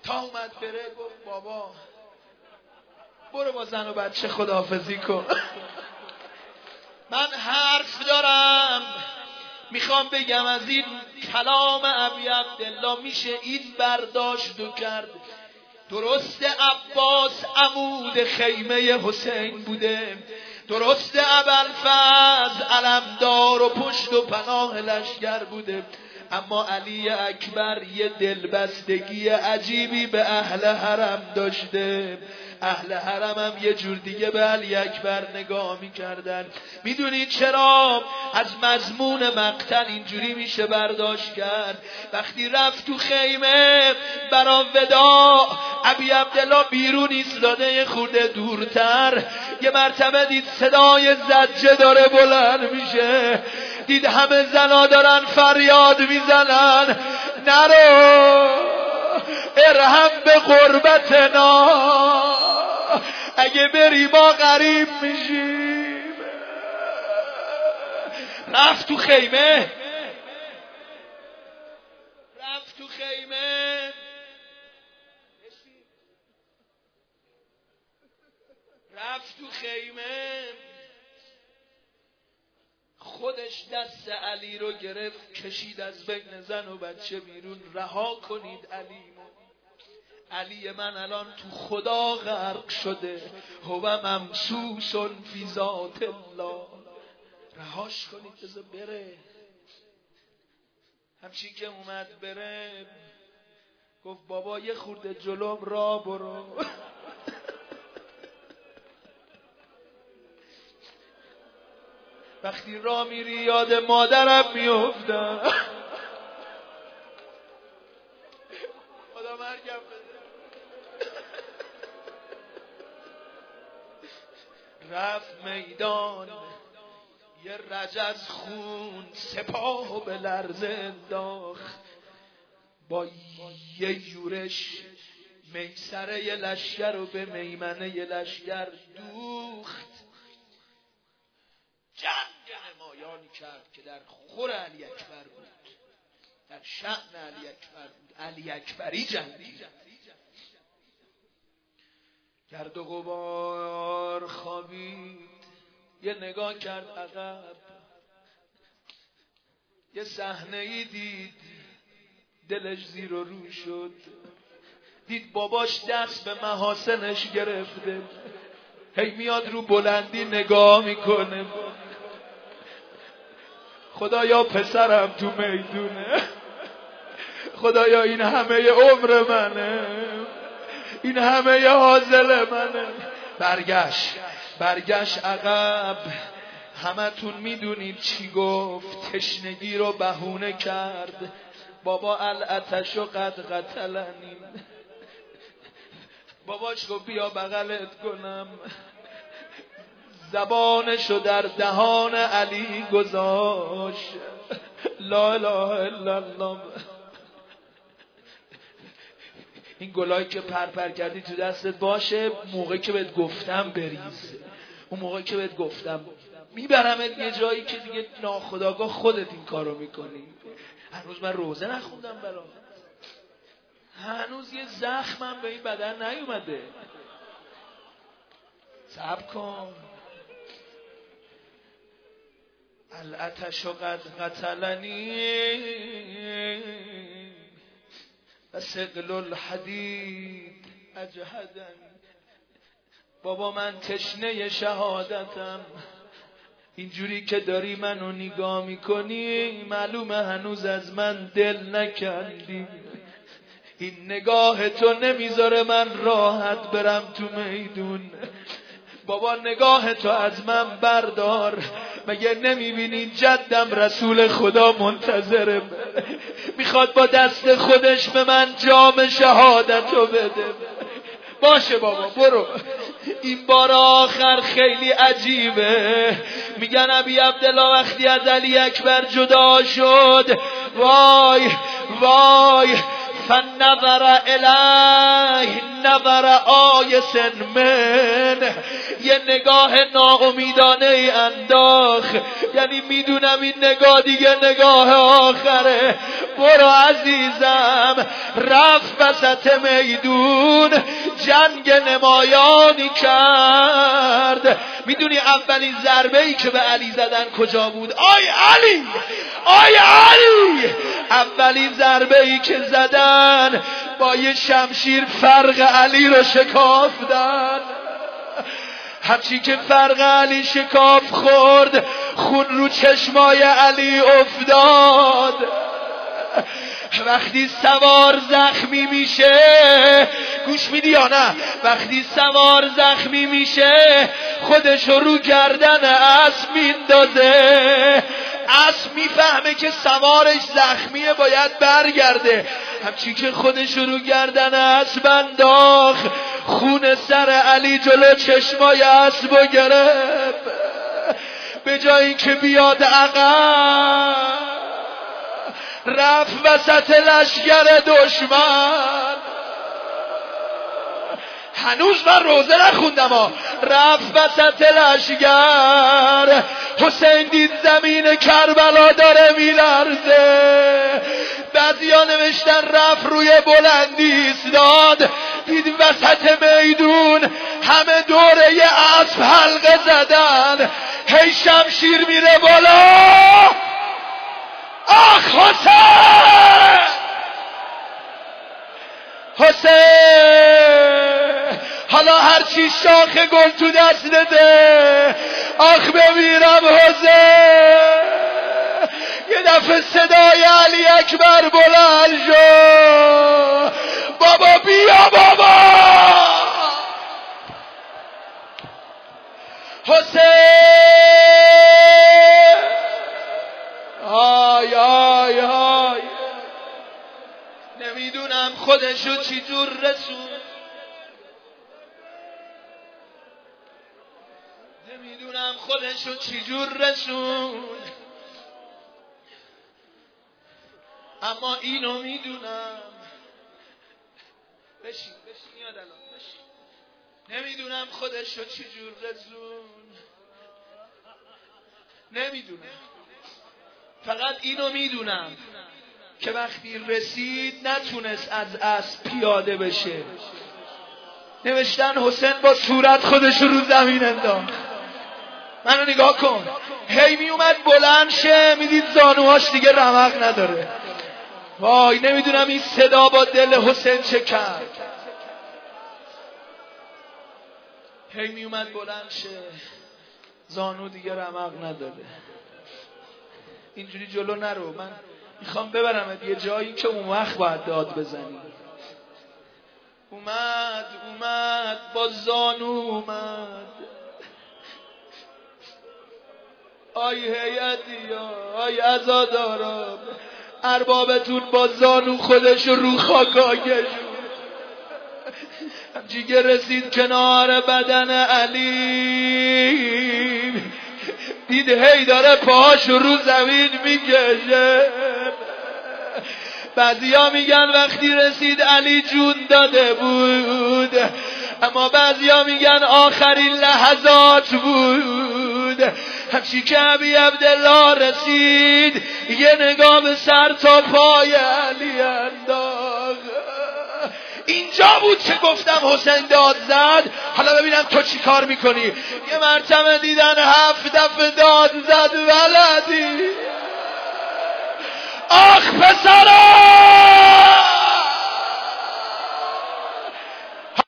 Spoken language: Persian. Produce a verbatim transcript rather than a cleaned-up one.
تا اومد بره گفت بابا برو با زن و بچه خداحافظی کن. من حرف دارم میخوام بگم از این کلام ابی عبدالله میشه این برداشت و کرد. درسته عباس عمود خیمه حسین بوده، درسته ابوالفضل علمدار و پشت و پناه لشکر بوده، اما علی اکبر یه دلبستگی عجیبی به اهل حرم داشته. اهل حرم هم یه جور دیگه به علی اکبر نگاه میکردن. میدونید چرا؟ از مضمون مقتل اینجوری میشه برداشت کرد. وقتی رفت تو خیمه برا وداع، ابی عبدالله بیرون ایستاده یه خورده دورتر، یه مرتبه دید صدای زجه داره بلند میشه، دید همه زنا دارن فریاد میزنن نرو ارحم به غربتنا، اگه بری ما غریب میشیم. رفت تو خیمه رفت تو خیمه رفت تو خیمه خودش دست علی رو گرفت کشید از بین زن و بچه بیرون. رها کنید علی، علی من الان تو خدا غرق شده، هو ممسوس فی ذات الله، رهاش کنید بذار بره. همچین که اومد بره گفت بابا یه خورده جلوم را برو. وقتی را میری یاد مادرم میافتم. خدا مرگم بده. رفت میدان یه رجز خون سپاه به لرزه انداخت، با یه یورش میسره یه لشگر رو به میمنه یه لشگر دوخت. جنگ نمایانی کرد که در خور علی اکبر بود، در شأن علی اکبر بود. علی اکبری جنگی. گرد و غبار خوابید، یه نگاه کرد عقب، یه صحنه ای دید دلش زیر و رو شد. دید باباش دست به محاسنش گرفته، هی میاد رو بلندی نگاه میکنه. خدایا پسرم تو میدونه، خدایا این همه عمر منه، این همه حاصل منه. برگشت برگشت عقب. همتون میدونید چی گفت؟ تشنگی رو بهونه کرد. بابا العطش قد قتلنی. باباش گفت بیا بغلت کنم. زبانشو در دهان علی گذاشت. لا اله الا الله. این گلایی که پر پر کردی تو دستت باشه، موقعی که بهت گفتم بریز، اون موقعی که بهت گفتم میبرمت یه جایی که دیگه ناخودآگاه خودت این کارو میکنی. هنوز من روزه نخوندم برات، هنوز یه زخمم به این بدن نیومده. صبر کن. العطش قد قتلنی و ثقل الحدید اجهدنی. بابا من تشنه شهادتم. اینجوری که داری منو نگاه میکنی معلومه هنوز از من دل نکندی. این نگاه تو نمیذاره من راحت برم تو میدون. بابا نگاه تو از من بردار. مگه نمیبینی جدم رسول خدا منتظره، میخواد با دست خودش به من جام شهادتو بده. باشه بابا برو. این بار آخر خیلی عجیبه. میگن ابی عبدالله وقتی از علی اکبر جدا شد، وای وای فنظر الیه نظر آیس من، یه نگاه ناامیدانه انداخ، یعنی میدونم این نگاه دیگه نگاه آخره. برو عزیزم. رفت وسط میدون جنگ نمایانی کرد. میدونی اولین ضربه ای که به علی زدن کجا بود؟ آی علی، آی علی، اولین ضربه ای که زدن با یه شمشیر فرق علی رو شکافتن. هرچی که فرق علی شکاف خورد، خون رو چشمای علی افتاد. وقتی سوار زخمی میشه، گوش میدی یا نه؟ وقتی سوار زخمی میشه خودش رو گردن اسب میندازه. اسب میفهمه که سوارش زخمیه باید برگرده، همچی که خودش رو گردن اسب انداخت، خون سر علی جلو چشمای اسب گرفت. به جایی که بیاد عقب، رفت وسط لشگر دشمن. هنوز من روزه نخوندم ها. رفت وسط لشگر. حسین دید زمین کربلا داره میلرزه. بعضیا نوشتن رفت روی بلندی ایستاد، دید وسط میدون همه دوره ی اسب حلقه زدن، هی شمشیر میره بالا. آخ حسین، حسین، حالا هرچی شاخ گل تو دستته، آخ بمیرم حسین. یه دفعه صدای علی اکبر بلند شد، بابا بیا بابا. حسین، آی آی آی، نمیدونم خودشو چی جور رسون، نمیدونم خودشو چی جور رسون، اما اینو میدونم. بشین بشین یاد الان بشین. نمیدونم خودشو چی جور رسون، نمیدونم، فقط اینو میدونم که وقتی رسید نتونست از اسب پیاده بشه. نوشتن حسین با صورت خودش رو زمین انداخت. منو نگاه کن، هی می اومد بلند شه، میدید زانوهاش دیگه رمق نداره. وای نمیدونم این صدا با دل حسین چه کرد. هی می اومد بلند شه، زانو دیگه رمق نداره. اینجوری جلو نرو، من میخوام ببرمت یه جایی که اون وقت باید داد بزنی. اومد اومد با زانو اومد. آی هیئتی، آی عزادارا، اربابتون با زانو خودش رو خاک آگشون. همچی که رسید کنار بدن علی، دید هی داره پاهاش رو زمین میکشه. بعضیا میگن وقتی رسید علی جون داده بود، اما بعضیا میگن آخرین لحظات بود. همچی که ابی عبدالله رسید، یه نگاه به سر تا پای علی انداخت. اینجا بود که گفتم حسین داد زد. حالا ببینم تو چی کار میکنی. یه مرتبه دیدن هفت دفعه داد زد ولدی. آخ پسرم،